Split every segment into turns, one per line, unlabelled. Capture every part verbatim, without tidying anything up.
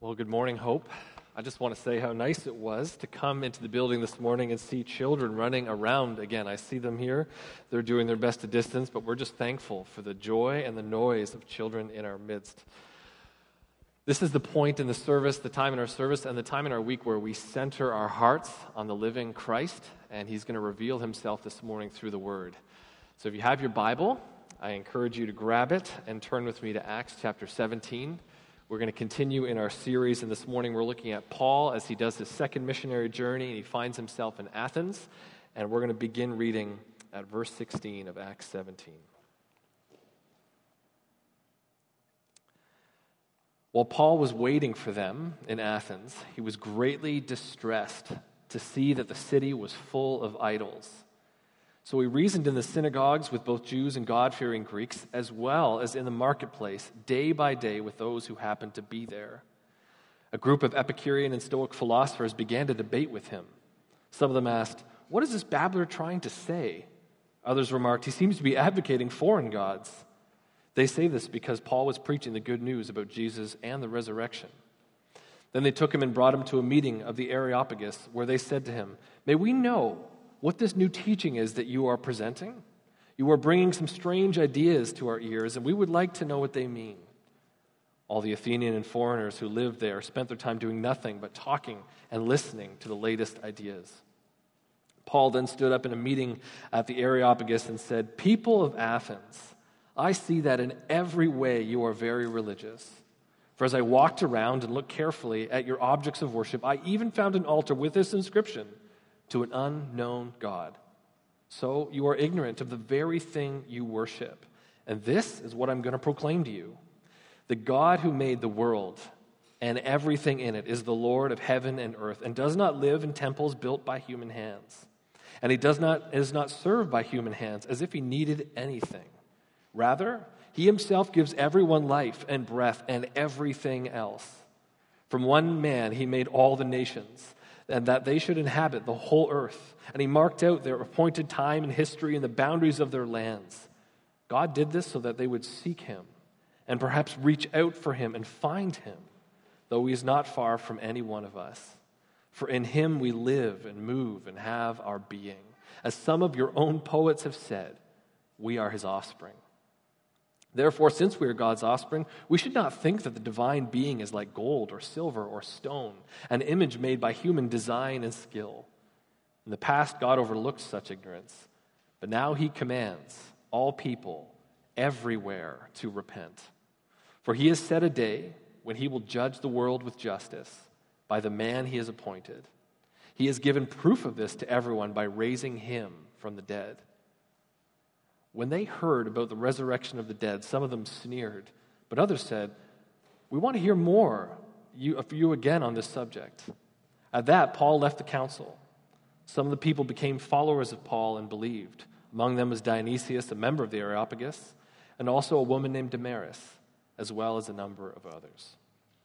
Well, good morning, Hope. I just want to say how nice it was to come into the building this morning and see children running around again. I see them here. They're doing their best to distance, but we're just thankful for the joy and the noise of children in our midst. This is the point in the service, the time in our service, and the time in our week where we center our hearts on the living Christ, and He's going to reveal Himself this morning through the Word. So if you have your Bible, I encourage you to grab it and turn with me to Acts chapter seventeen. We're going to continue in our series, and this morning we're looking at Paul as he does his second missionary journey, and he finds himself in Athens, and we're going to begin reading at verse sixteen of Acts seventeen. While Paul was waiting for them in Athens, he was greatly distressed to see that the city was full of idols. So he reasoned in the synagogues with both Jews and God-fearing Greeks, as well as in the marketplace, day by day with those who happened to be there. A group of Epicurean and Stoic philosophers began to debate with him. Some of them asked, "What is this babbler trying to say?" Others remarked, "He seems to be advocating foreign gods." They say this because Paul was preaching the good news about Jesus and the resurrection. Then they took him and brought him to a meeting of the Areopagus, where they said to him, "May we know what this new teaching is that you are presenting? You are bringing some strange ideas to our ears, and we would like to know what they mean." All the Athenian and foreigners who lived there spent their time doing nothing but talking and listening to the latest ideas. Paul then stood up in a meeting at the Areopagus and said, "People of Athens, I see that in every way you are very religious. For as I walked around and looked carefully at your objects of worship, I even found an altar with this inscription, 'To an unknown God.' So you are ignorant of the very thing you worship. And this is what I'm going to proclaim to you. The God who made the world and everything in it is the Lord of heaven and earth, and does not live in temples built by human hands. And he does not is not served by human hands as if he needed anything. Rather, he himself gives everyone life and breath and everything else. From one man he made all the nations, and that they should inhabit the whole earth. And he marked out their appointed time and history and the boundaries of their lands. God did this so that they would seek him and perhaps reach out for him and find him, though he is not far from any one of us. For in him we live and move and have our being. As some of your own poets have said, we are his offspring. Therefore, since we are God's offspring, we should not think that the divine being is like gold or silver or stone, an image made by human design and skill. In the past, God overlooked such ignorance, but now he commands all people everywhere to repent. For he has set a day when he will judge the world with justice by the man he has appointed. He has given proof of this to everyone by raising him from the dead." When they heard about the resurrection of the dead, some of them sneered, but others said, "We want to hear more of you again on this subject." At that, Paul left the council. Some of the people became followers of Paul and believed. Among them was Dionysius, a member of the Areopagus, and also a woman named Damaris, as well as a number of others.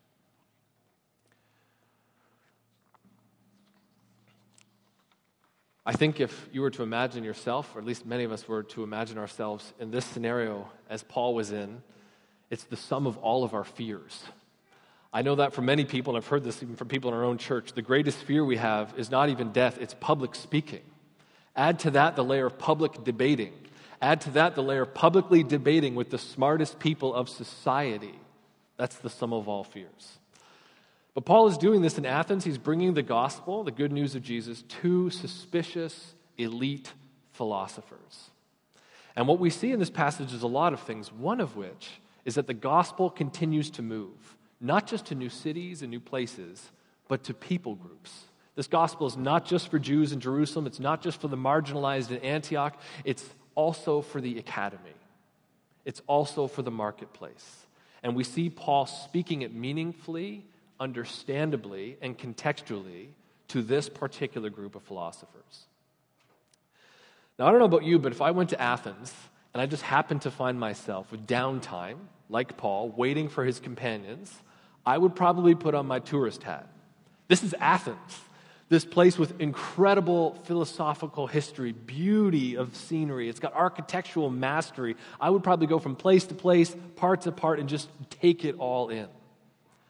I think if you were to imagine yourself, or at least many of us were to imagine ourselves in this scenario as Paul was in, it's the sum of all of our fears. I know that for many people, and I've heard this even from people in our own church, the greatest fear we have is not even death, it's public speaking. Add to that the layer of public debating. Add to that the layer of publicly debating with the smartest people of society. That's the sum of all fears. But Paul is doing this in Athens. He's bringing the gospel, the good news of Jesus, to suspicious, elite philosophers. And what we see in this passage is a lot of things, one of which is that the gospel continues to move, not just to new cities and new places, but to people groups. This gospel is not just for Jews in Jerusalem. It's not just for the marginalized in Antioch. It's also for the academy. It's also for the marketplace. And we see Paul speaking it meaningfully, understandably, and contextually to this particular group of philosophers. Now, I don't know about you, but if I went to Athens and I just happened to find myself with downtime, like Paul, waiting for his companions, I would probably put on my tourist hat. This is Athens, this place with incredible philosophical history, beauty of scenery. It's got architectural mastery. I would probably go from place to place, part to part, and just take it all in.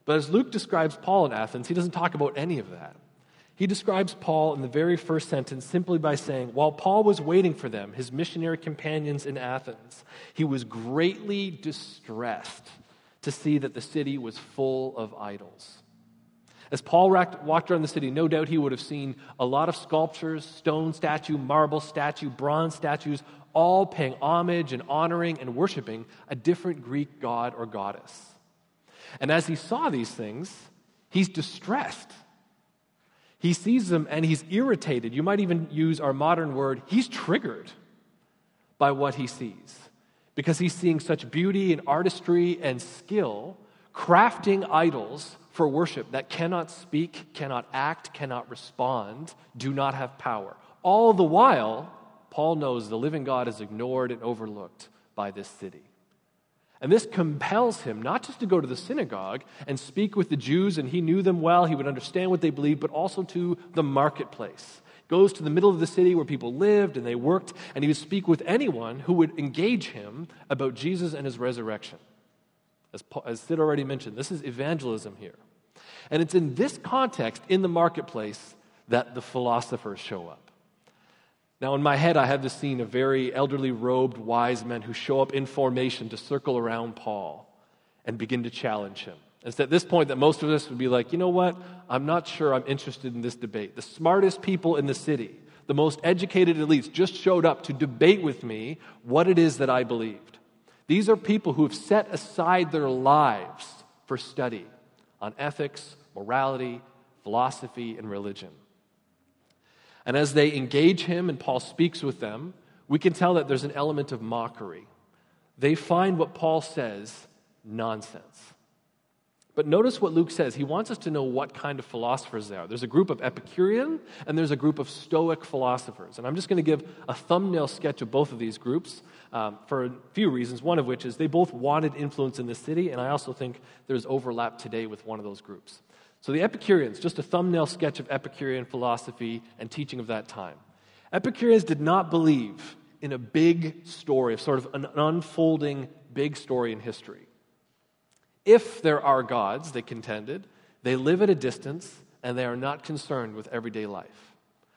But as Luke describes Paul in Athens, he doesn't talk about any of that. He describes Paul in the very first sentence simply by saying, while Paul was waiting for them, his missionary companions in Athens, he was greatly distressed to see that the city was full of idols. As Paul walked around the city, no doubt he would have seen a lot of sculptures, stone statue, marble statue, bronze statues, all paying homage and honoring and worshiping a different Greek god or goddess. And as he saw these things, he's distressed. He sees them and he's irritated. You might even use our modern word, he's triggered by what he sees. Because he's seeing such beauty and artistry and skill crafting idols for worship that cannot speak, cannot act, cannot respond, do not have power. All the while, Paul knows the living God is ignored and overlooked by this city. And this compels him not just to go to the synagogue and speak with the Jews, and he knew them well, he would understand what they believed, but also to the marketplace. Goes to the middle of the city where people lived and they worked, and he would speak with anyone who would engage him about Jesus and his resurrection. As, Paul, as Sid already mentioned, this is evangelism here. And it's in this context, in the marketplace, that the philosophers show up. Now, in my head, I have this scene of very elderly, robed, wise men who show up in formation to circle around Paul and begin to challenge him. It's at this point that most of us would be like, you know what? I'm not sure I'm interested in this debate. The smartest people in the city, the most educated elites, just showed up to debate with me what it is that I believed. These are people who have set aside their lives for study on ethics, morality, philosophy, and religion. And as they engage him and Paul speaks with them, we can tell that there's an element of mockery. They find what Paul says nonsense. But notice what Luke says. He wants us to know what kind of philosophers they are. There's a group of Epicurean and there's a group of Stoic philosophers. And I'm just going to give a thumbnail sketch of both of these groups um, for a few reasons, one of which is they both wanted influence in the city, and I also think there's overlap today with one of those groups. So the Epicureans, just a thumbnail sketch of Epicurean philosophy and teaching of that time. Epicureans did not believe in a big story, of sort of an unfolding big story in history. If there are gods, they contended, they live at a distance and they are not concerned with everyday life.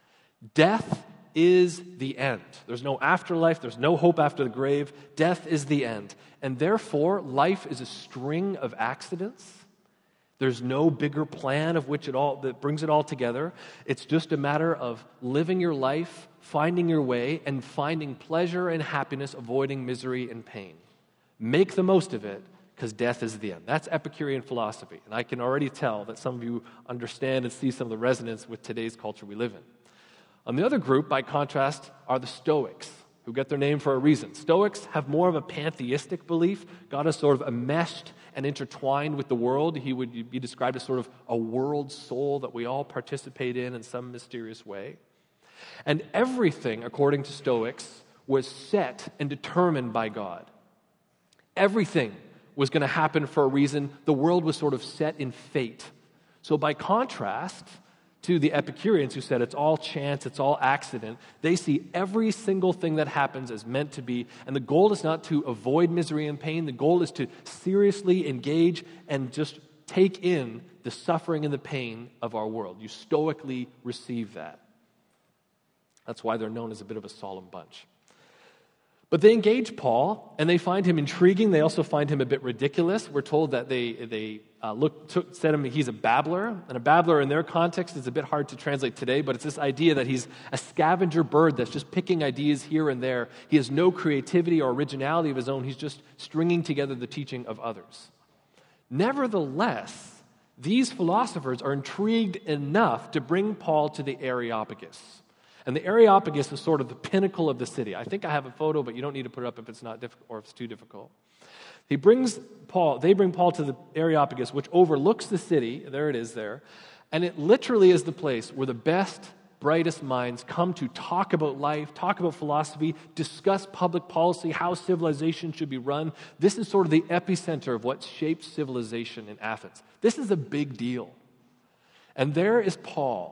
Death is the end. There's no afterlife, there's no hope after the grave. Death is the end. And therefore, life is a string of accidents. There's no bigger plan of which it all that brings it all together. It's just a matter of living your life, finding your way, and finding pleasure and happiness, avoiding misery and pain. Make the most of it, because death is the end. That's Epicurean philosophy. And I can already tell that some of you understand and see some of the resonance with today's culture we live in. On the other group, by contrast, are the Stoics, who get their name for a reason. Stoics have more of a pantheistic belief. God is sort of enmeshed and intertwined with the world. He would be described as sort of a world soul that we all participate in in some mysterious way. And everything, according to Stoics, was set and determined by God. Everything was going to happen for a reason. The world was sort of set in fate. So by contrast to the Epicureans who said it's all chance, it's all accident, they see every single thing that happens as meant to be, and the goal is not to avoid misery and pain. The goal is to seriously engage and just take in the suffering and the pain of our world. You stoically receive that. That's why they're known as a bit of a solemn bunch. But they engage Paul, and they find him intriguing. They also find him a bit ridiculous. We're told that they they uh, look took, said him he's a babbler, and a babbler in their context is a bit hard to translate today. But it's this idea that he's a scavenger bird that's just picking ideas here and there. He has no creativity or originality of his own. He's just stringing together the teaching of others. Nevertheless, these philosophers are intrigued enough to bring Paul to the Areopagus. And the Areopagus is sort of the pinnacle of the city. I think I have a photo, but you don't need to put it up if it's not difficult or if it's too difficult. He brings Paul, they bring Paul to the Areopagus, which overlooks the city. There it is there. And it literally is the place where the best, brightest minds come to talk about life, talk about philosophy, discuss public policy, how civilization should be run. This is sort of the epicenter of what shaped civilization in Athens. This is a big deal. And there is Paul,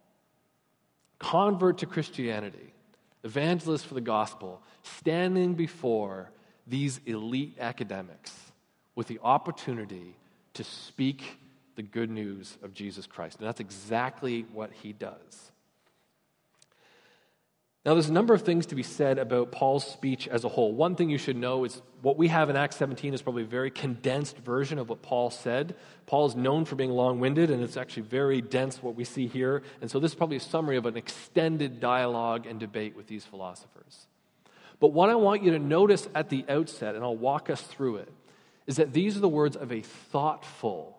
convert to Christianity, evangelist for the gospel, standing before these elite academics with the opportunity to speak the good news of Jesus Christ. And that's exactly what he does. Now, there's a number of things to be said about Paul's speech as a whole. One thing you should know is what we have in Acts seventeen is probably a very condensed version of what Paul said. Paul is known for being long-winded, and it's actually very dense what we see here. And so this is probably a summary of an extended dialogue and debate with these philosophers. But what I want you to notice at the outset, and I'll walk us through it, is that these are the words of a thoughtful,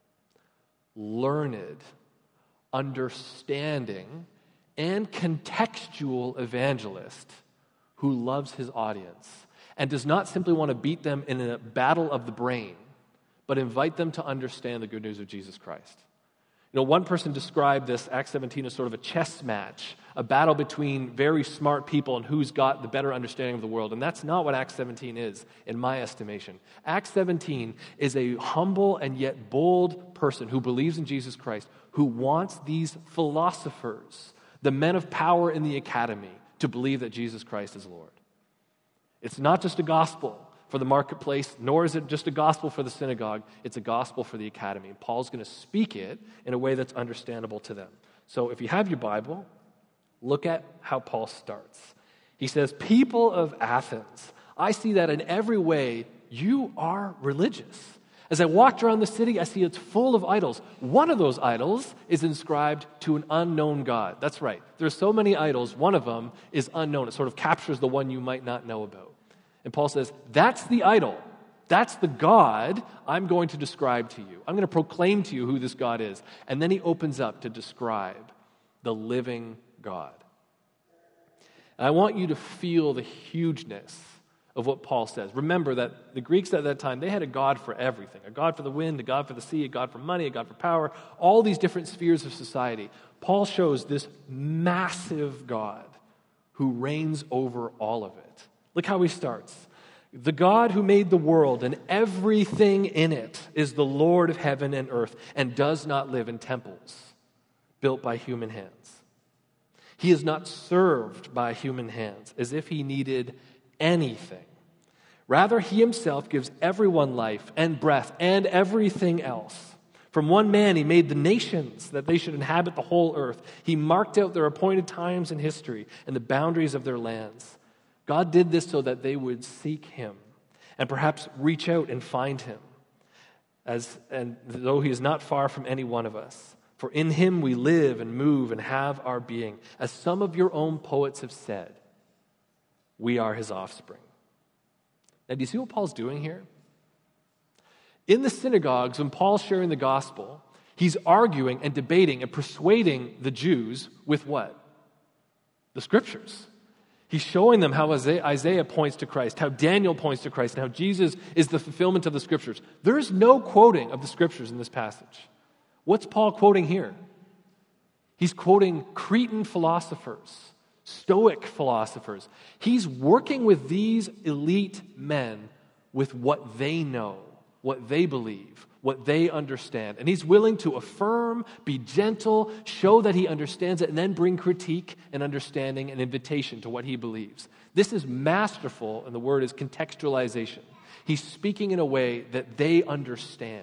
learned, understanding, and contextual evangelist who loves his audience and does not simply want to beat them in a battle of the brain, but invite them to understand the good news of Jesus Christ. You know, one person described this, Acts seventeen, as sort of a chess match, a battle between very smart people and who's got the better understanding of the world. And that's not what Acts seventeen is, in my estimation. Acts seventeen is a humble and yet bold person who believes in Jesus Christ, who wants these philosophers, the men of power in the academy, to believe that Jesus Christ is Lord. It's not just a gospel for the marketplace, nor is it just a gospel for the synagogue. It's a gospel for the academy. And Paul's going to speak it in a way that's understandable to them. So if you have your Bible, look at how Paul starts. He says, "People of Athens, I see that in every way you are religious. As I walked around the city, I see it's full of idols. One of those idols is inscribed to an unknown God." That's right. There's so many idols, one of them is unknown. It sort of captures the one you might not know about. And Paul says, that's the idol. That's the God I'm going to describe to you. I'm going to proclaim to you who this God is. And then he opens up to describe the living God. And I want you to feel the hugeness of what Paul says. Remember that the Greeks at that time, they had a God for everything. A God for the wind, a God for the sea, a God for money, a God for power, all these different spheres of society. Paul shows this massive God who reigns over all of it. Look how he starts. "The God who made the world and everything in it is the Lord of heaven and earth and does not live in temples built by human hands. He is not served by human hands as if he needed anything. Rather, he himself gives everyone life and breath and everything else. From one man he made the nations that they should inhabit the whole earth. He marked out their appointed times in history and the boundaries of their lands. God did this so that they would seek him and perhaps reach out and find him, as and though he is not far from any one of us. For in him we live and move and have our being. As some of your own poets have said, we are his offspring." Now, do you see what Paul's doing here? In the synagogues, when Paul's sharing the gospel, he's arguing and debating and persuading the Jews with what? The scriptures. He's showing them how Isaiah points to Christ, how Daniel points to Christ, and how Jesus is the fulfillment of the scriptures. There is no quoting of the scriptures in this passage. What's Paul quoting here? He's quoting Cretan philosophers, Stoic philosophers. He's working with these elite men with what they know, what they believe, what they understand. And he's willing to affirm, be gentle, show that he understands it, and then bring critique and understanding and invitation to what he believes. This is masterful, and the word is contextualization. He's speaking in a way that they understand.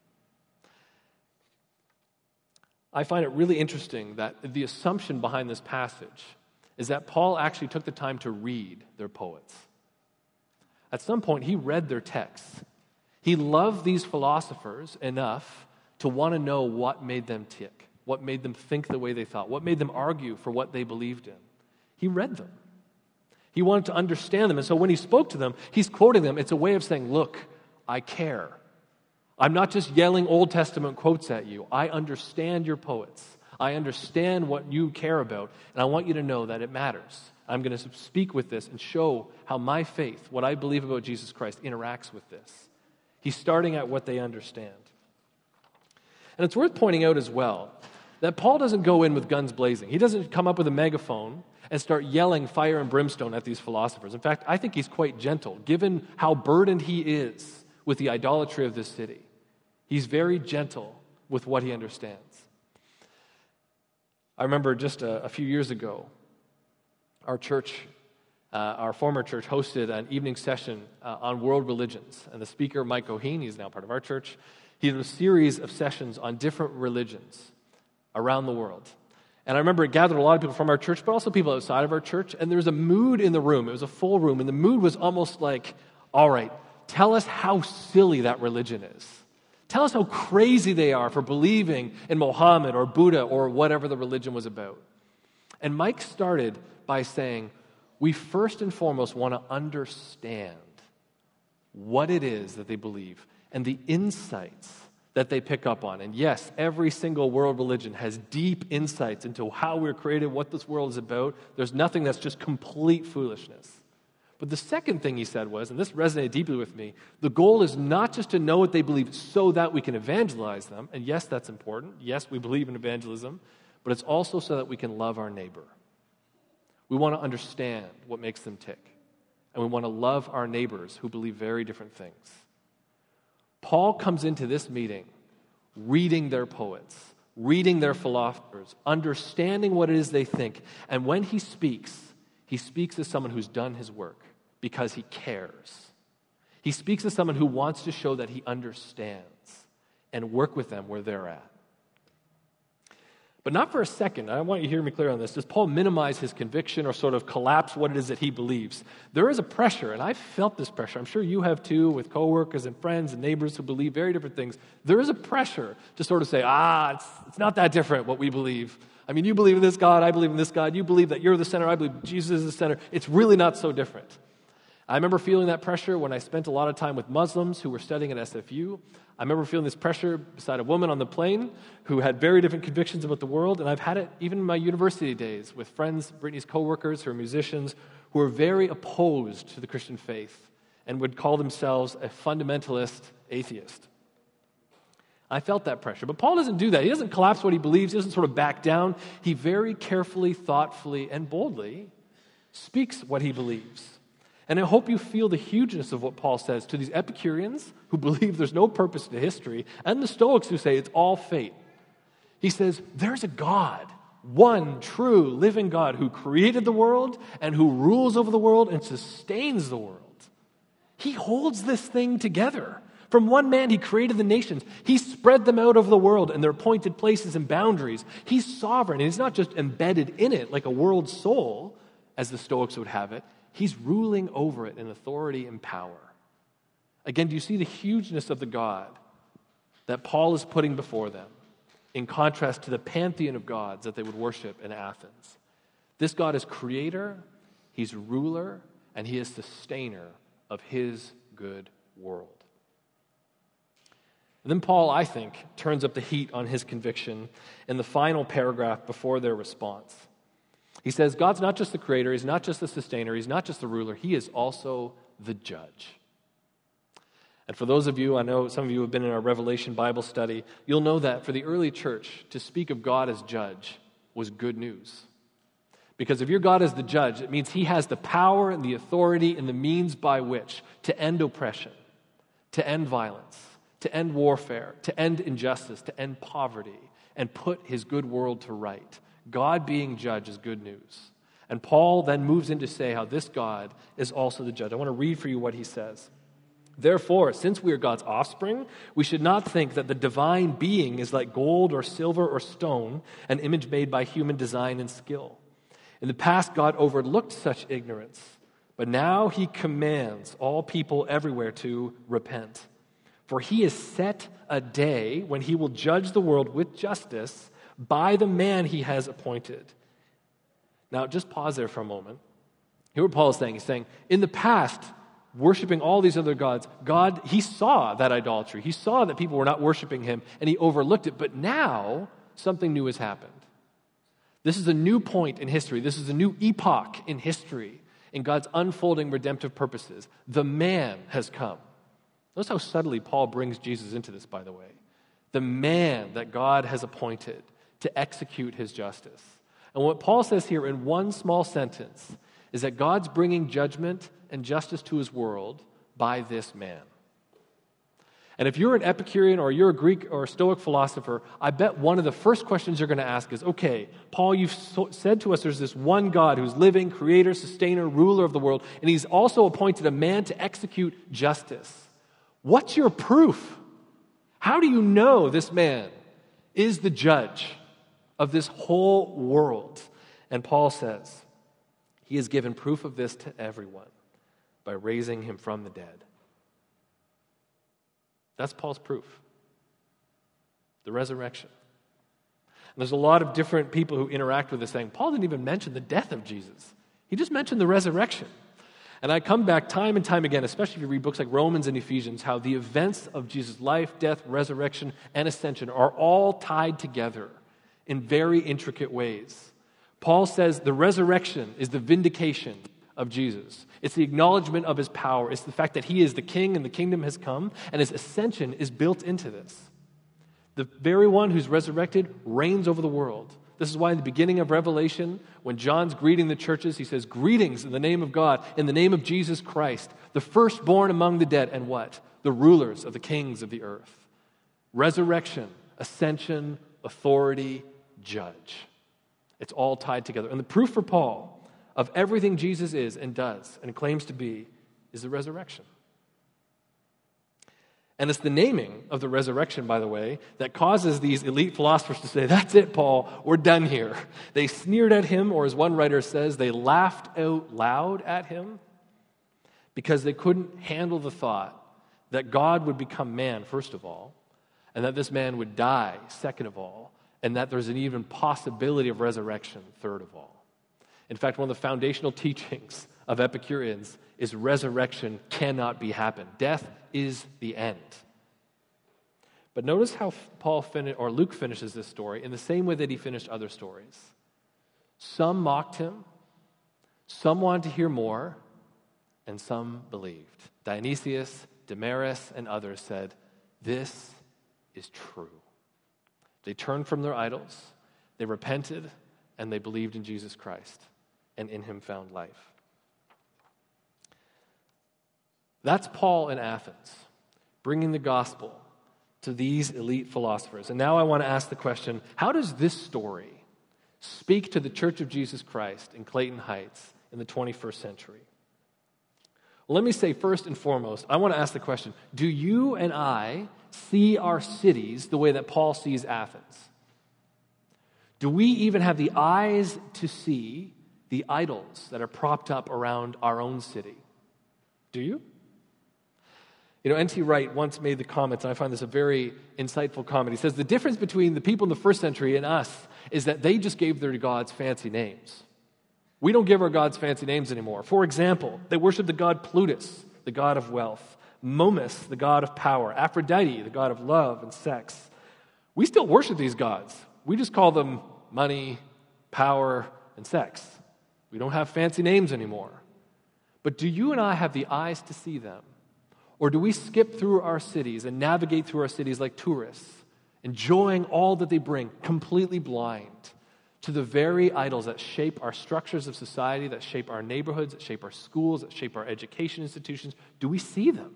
I find it really interesting that the assumption behind this passage is that Paul actually took the time to read their poets. At some point, he read their texts. He loved these philosophers enough to want to know what made them tick, what made them think the way they thought, what made them argue for what they believed in. He read them. He wanted to understand them. And so when he spoke to them, he's quoting them. It's a way of saying, look, I care. I'm not just yelling Old Testament quotes at you. I understand your poets. I understand what you care about, and I want you to know that it matters. I'm going to speak with this and show how my faith, what I believe about Jesus Christ, interacts with this. He's starting at what they understand. And it's worth pointing out as well that Paul doesn't go in with guns blazing. He doesn't come up with a megaphone and start yelling fire and brimstone at these philosophers. In fact, I think he's quite gentle, given how burdened he is with the idolatry of this city. He's very gentle with what he understands. I remember just a, a few years ago, our church, uh, our former church, hosted an evening session uh, on world religions. And the speaker, Mike O'Heen, he's now part of our church, He did a series of sessions on different religions around the world. And I remember it gathered a lot of people from our church, but also people outside of our church, and there was a mood in the room. It was a full room, and the mood was almost like, all right, tell us how silly that religion is. Tell us how crazy they are for believing in Mohammed or Buddha or whatever the religion was about. And Mike started by saying, we first and foremost want to understand what it is that they believe and the insights that they pick up on. And yes, every single world religion has deep insights into how we're created, what this world is about. There's nothing that's just complete foolishness. But the second thing he said was, and this resonated deeply with me, the goal is not just to know what they believe so that we can evangelize them. And yes, that's important. Yes, we believe in evangelism. But it's also so that we can love our neighbor. We want to understand what makes them tick. And we want to love our neighbors who believe very different things. Paul comes into this meeting reading their poets, reading their philosophers, understanding what it is they think. And when he speaks, he speaks as someone who's done his work because he cares. He speaks as someone who wants to show that he understands and work with them where they're at. But not for a second, I want you to hear me clear on this, does Paul minimize his conviction or sort of collapse what it is that he believes? There is a pressure, and I've felt this pressure. I'm sure you have too, with coworkers and friends and neighbors who believe very different things. There is a pressure to sort of say, ah, it's, it's not that different what we believe. I mean, you believe in this God, I believe in this God. You believe that you're the center, I believe Jesus is the center. It's really not so different. I remember feeling that pressure when I spent a lot of time with Muslims who were studying at S F U. I remember feeling this pressure beside a woman on the plane who had very different convictions about the world, and I've had it even in my university days with friends, Brittany's coworkers who are musicians, who are very opposed to the Christian faith and would call themselves a fundamentalist atheist. I felt that pressure. But Paul doesn't do that. He doesn't collapse what he believes. He doesn't sort of back down. He very carefully, thoughtfully, and boldly speaks what he believes. And I hope you feel the hugeness of what Paul says to these Epicureans who believe there's no purpose to history, and the Stoics who say it's all fate. He says, there's a God, one true living God who created the world and who rules over the world and sustains the world. He holds this thing together. From one man, he created the nations. He spread them out over the world in their appointed places and boundaries. He's sovereign, and he's not just embedded in it like a world soul, as the Stoics would have it. He's ruling over it in authority and power. Again, do you see the hugeness of the God that Paul is putting before them in contrast to the pantheon of gods that they would worship in Athens? This God is creator, he's ruler, and he is sustainer of his good world. And then Paul, I think, turns up the heat on his conviction in the final paragraph before their response. He says, God's not just the creator, he's not just the sustainer, he's not just the ruler, he is also the judge. And for those of you, I know some of you have been in our Revelation Bible study, you'll know that for the early church, to speak of God as judge was good news. Because if your God is the judge, it means he has the power and the authority and the means by which to end oppression, to end violence, to end warfare, to end injustice, to end poverty, and put his good world to right. God being judge is good news. And Paul then moves in to say how this God is also the judge. I want to read for you what he says. Therefore, since we are God's offspring, we should not think that the divine being is like gold or silver or stone, an image made by human design and skill. In the past, God overlooked such ignorance, but now he commands all people everywhere to repent. For he has set a day when he will judge the world with justice by the man he has appointed. Now, just pause there for a moment. Hear what Paul is saying. He's saying, in the past, worshiping all these other gods, God, he saw that idolatry. He saw that people were not worshiping him, and he overlooked it. But now, something new has happened. This is a new point in history. This is a new epoch in history, in God's unfolding redemptive purposes. The man has come. Notice how subtly Paul brings Jesus into this, by the way. The man that God has appointed to execute his justice. And what Paul says here in one small sentence is that God's bringing judgment and justice to his world by this man. And if you're an Epicurean or you're a Greek or a Stoic philosopher, I bet one of the first questions you're going to ask is, okay, Paul, you've so said to us there's this one God who's living, creator, sustainer, ruler of the world, and he's also appointed a man to execute justice. What's your proof? How do you know this man is the judge of this whole world? And Paul says, he has given proof of this to everyone by raising him from the dead. That's Paul's proof. The resurrection. And there's a lot of different people who interact with this saying, Paul didn't even mention the death of Jesus. He just mentioned the resurrection. And I come back time and time again, especially if you read books like Romans and Ephesians, how the events of Jesus' life, death, resurrection, and ascension are all tied together in very intricate ways. Paul says the resurrection is the vindication of Jesus. It's the acknowledgement of his power. It's the fact that he is the king and the kingdom has come, and his ascension is built into this. The very one who's resurrected reigns over the world. This is why in the beginning of Revelation, when John's greeting the churches, he says, greetings in the name of God, in the name of Jesus Christ, the firstborn among the dead, and what? The rulers of the kings of the earth. Resurrection, ascension, authority, judge. It's all tied together. And the proof for Paul of everything Jesus is and does and claims to be is the resurrection. And it's the naming of the resurrection, by the way, that causes these elite philosophers to say, that's it, Paul, we're done here. They sneered at him, or as one writer says, they laughed out loud at him because they couldn't handle the thought that God would become man, first of all, and that this man would die, second of all, and that there's an even possibility of resurrection, third of all. In fact, one of the foundational teachings of Epicureans is resurrection cannot be happen. Death is the end. But notice how Paul fin- or Luke finishes this story in the same way that he finished other stories. Some mocked him, some wanted to hear more, and some believed. Dionysius, Damaris, and others said, this is true. They turned from their idols, they repented, and they believed in Jesus Christ, and in him found life. That's Paul in Athens, bringing the gospel to these elite philosophers. And now I want to ask the question, how does this story speak to the Church of Jesus Christ in Clayton Heights in the twenty-first century? Well, let me say first and foremost, I want to ask the question, do you and I see our cities the way that Paul sees Athens? Do we even have the eyes to see the idols that are propped up around our own city? Do you? You know, N T Wright once made the comment, and I find this a very insightful comment. He says, the difference between the people in the first century and us is that they just gave their gods fancy names. We don't give our gods fancy names anymore. For example, they worship the god Plutus, the god of wealth, Momus, the god of power, Aphrodite, the god of love and sex. We still worship these gods. We just call them money, power, and sex. We don't have fancy names anymore. But do you and I have the eyes to see them? Or do we skip through our cities and navigate through our cities like tourists, enjoying all that they bring, completely blind to the very idols that shape our structures of society, that shape our neighborhoods, that shape our schools, that shape our education institutions? Do we see them?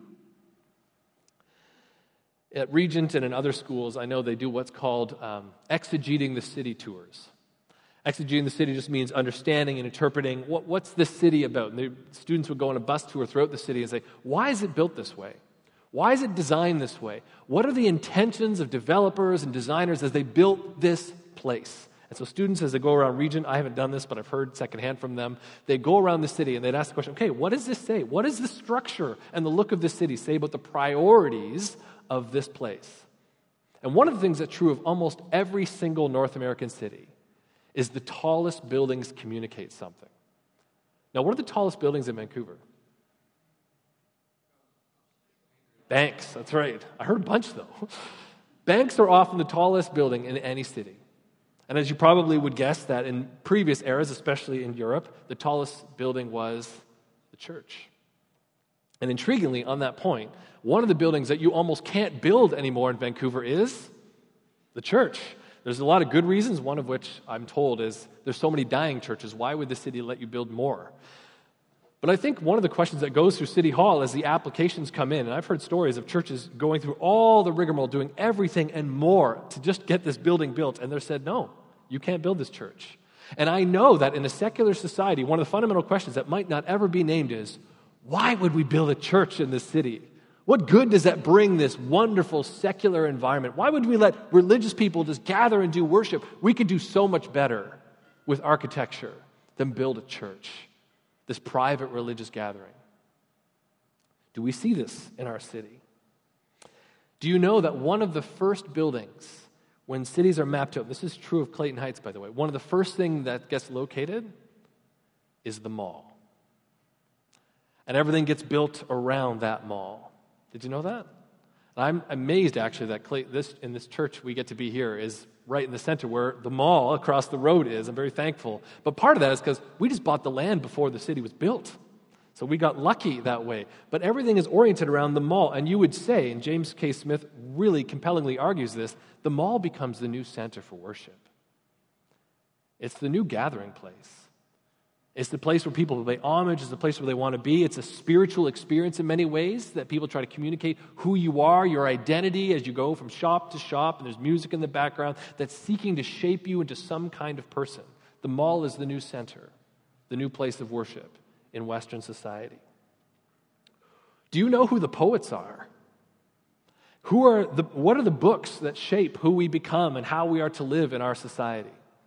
At Regent and in other schools, I know they do what's called um, exegeting the city tours. Exegeting the city just means understanding and interpreting what, what's this city about. And the students would go on a bus tour throughout the city and say, why is it built this way? Why is it designed this way? What are the intentions of developers and designers as they built this place? And so students, as they go around Regent, I haven't done this, but I've heard secondhand from them, they go around the city and they'd ask the question, okay, what does this say? What does the structure and the look of this city say about the priorities of this place? And one of the things that's true of almost every single North American city is the tallest buildings communicate something. Now, what are the tallest buildings in Vancouver? Banks, that's right. I heard a bunch, though. Banks are often the tallest building in any city. And as you probably would guess that in previous eras, especially in Europe, the tallest building was the church. And intriguingly, on that point, one of the buildings that you almost can't build anymore in Vancouver is the church. There's a lot of good reasons, one of which I'm told is there's so many dying churches. Why would the city let you build more? But I think one of the questions that goes through City Hall as the applications come in, and I've heard stories of churches going through all the rigmarole, doing everything and more to just get this building built, and they're said, no, you can't build this church. And I know that in a secular society, one of the fundamental questions that might not ever be named is, why would we build a church in this city? What good does that bring this wonderful secular environment? Why would we let religious people just gather and do worship? We could do so much better with architecture than build a church, this private religious gathering. Do we see this in our city? Do you know that one of the first buildings when cities are mapped out, this is true of Clayton Heights, by the way, one of the first things that gets located is the mall. And everything gets built around that mall. Did you know that? I'm amazed, actually, that Clay, this in this church we get to be here is right in the center where the mall across the road is. I'm very thankful. But part of that is because we just bought the land before the city was built. So we got lucky that way. But everything is oriented around the mall. And you would say, and James K. Smith really compellingly argues this, the mall becomes the new center for worship. It's the new gathering place. It's the place where people pay homage. It's the place where they want to be. It's a spiritual experience in many ways that people try to communicate who you are, your identity as you go from shop to shop, and there's music in the background that's seeking to shape you into some kind of person. The mall is the new center, the new place of worship in Western society. Do you know who the poets are? Who are the, what are the books that shape who we become and how we are to live in our society?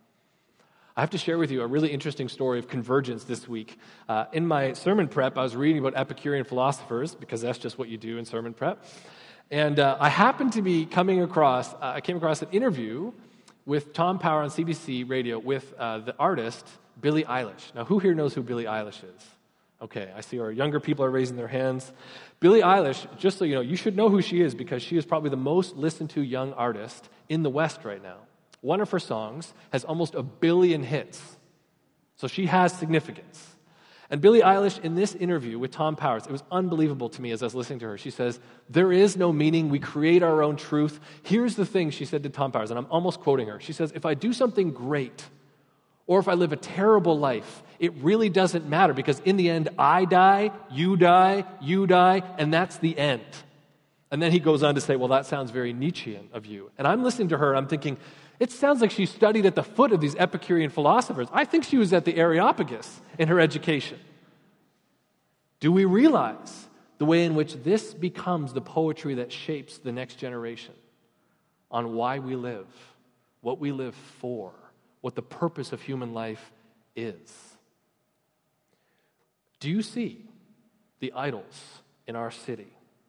I have to share with you a really interesting story of convergence this week. Uh, in my sermon prep, I was reading about Epicurean philosophers, because that's just what you do in sermon prep. And uh, I happened to be coming across, uh, I came across an interview with Tom Power on C B C Radio with uh, the artist Billie Eilish. Now, who here knows who Billie Eilish is? Okay, I see our younger people are raising their hands. Billie Eilish, just so you know, you should know who she is because she is probably the most listened to young artist in the West right now. One of her songs has almost a billion hits. So she has significance. And Billie Eilish, in this interview with Tom Powers, it was unbelievable to me as I was listening to her. She says, there is no meaning. We create our own truth. Here's the thing she said to Tom Powers, and I'm almost quoting her. She says, if I do something great, or if I live a terrible life, it really doesn't matter because in the end, I die, you die, you die, and that's the end. And then he goes on to say, well, that sounds very Nietzschean of you. And I'm listening to her, and I'm thinking, it sounds like she studied at the foot of these Epicurean philosophers. I think she was at the Areopagus in her education. Do we realize the way in which this becomes the poetry that shapes the next generation on why we live, what we live for, what the purpose of human life is? Do you see the idols in our city?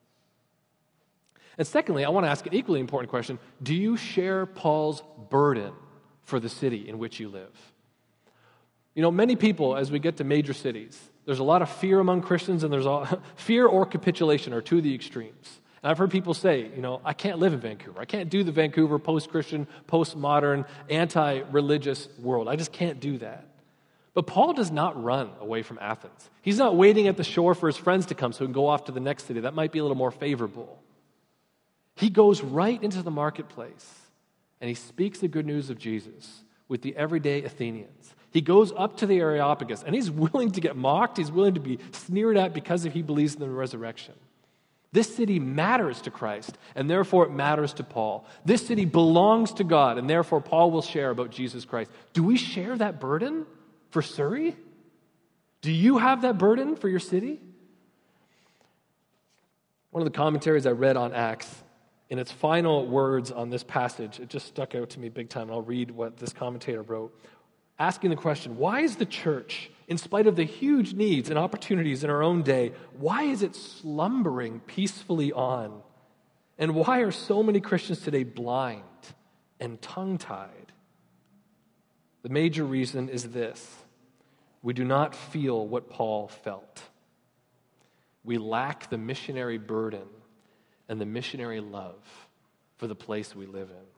And secondly, I want to ask an equally important question. Do you share Paul's burden for the city in which you live? You know, many people, as we get to major cities, there's a lot of fear among Christians, and there's all, fear or capitulation are two of the extremes. And I've heard people say, you know, I can't live in Vancouver. I can't do the Vancouver post-Christian, post-modern, anti-religious world. I just can't do that. But Paul does not run away from Athens. He's not waiting at the shore for his friends to come so he can go off to the next city. That might be a little more favorable. He goes right into the marketplace, and he speaks the good news of Jesus with the everyday Athenians. He goes up to the Areopagus, and he's willing to get mocked. He's willing to be sneered at because if he believes in the resurrection. This city matters to Christ, and therefore it matters to Paul. This city belongs to God, and therefore Paul will share about Jesus Christ. Do we share that burden for Surrey? Do you have that burden for your city? One of the commentaries I read on Acts, in its final words on this passage, it just stuck out to me big time, and I'll read what this commentator wrote, asking the question, why is the church, in spite of the huge needs and opportunities in our own day, why is it slumbering peacefully on? And why are so many Christians today blind and tongue-tied? The major reason is this: we do not feel what Paul felt. We lack the missionary burden and the missionary love for the place we live in.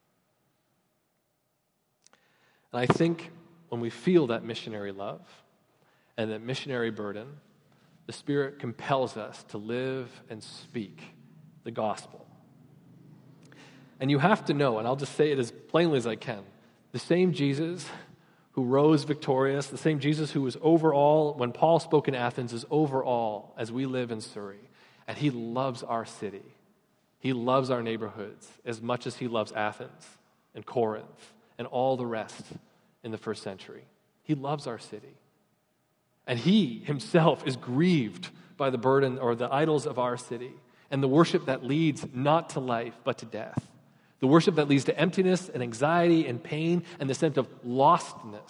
And I think when we feel that missionary love and that missionary burden, the Spirit compels us to live and speak the gospel. And you have to know, and I'll just say it as plainly as I can, the same Jesus who rose victorious, the same Jesus who was over all when Paul spoke in Athens is over all as we live in Surrey. And he loves our city. He loves our neighborhoods as much as he loves Athens and Corinth and all the rest in the first century. He loves our city. And he himself is grieved by the burden or the idols of our city. and the worship that leads not to life, but to death. The worship that leads to emptiness and anxiety and pain and the sense of lostness.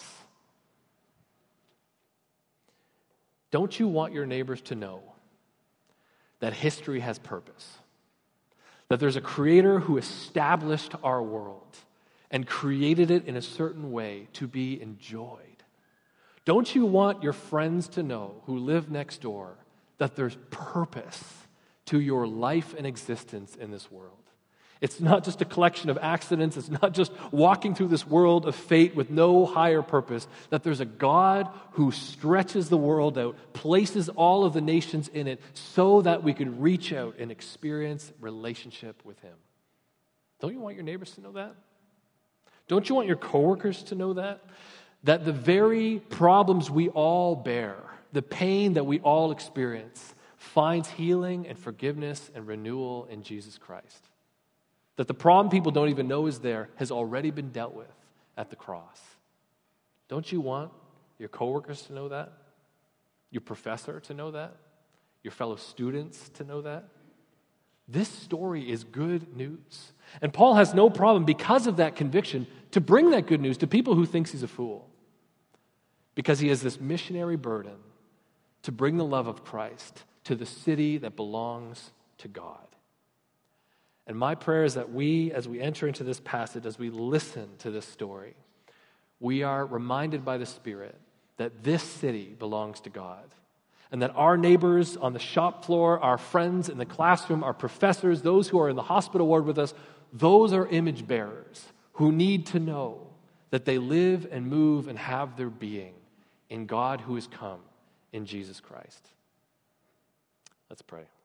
Don't you want your neighbors to know that history has purpose? That there's a creator who established our world and created it in a certain way to be enjoyed. Don't you want your friends to know who live next door that there's purpose to your life and existence in this world? It's not just a collection of accidents. It's not just walking through this world of fate with no higher purpose. That there's a God who stretches the world out, places all of the nations in it so that we could reach out and experience relationship with him. Don't you want your neighbors to know that? Don't you want your coworkers to know that? That the very problems we all bear, the pain that we all experience, finds healing and forgiveness and renewal in Jesus Christ. That the problem people don't even know is there has already been dealt with at the cross. Don't you want your coworkers to know that? Your professor to know that? Your fellow students to know that? This story is good news. And Paul has no problem, because of that conviction, to bring that good news to people who thinks he's a fool. Because he has this missionary burden to bring the love of Christ to the city that belongs to God. And my prayer is that we, as we enter into this passage, as we listen to this story, we are reminded by the Spirit that this city belongs to God. And that our neighbors on the shop floor, our friends in the classroom, our professors, those who are in the hospital ward with us, those are image bearers who need to know that they live and move and have their being in God who has come in Jesus Christ. Let's pray.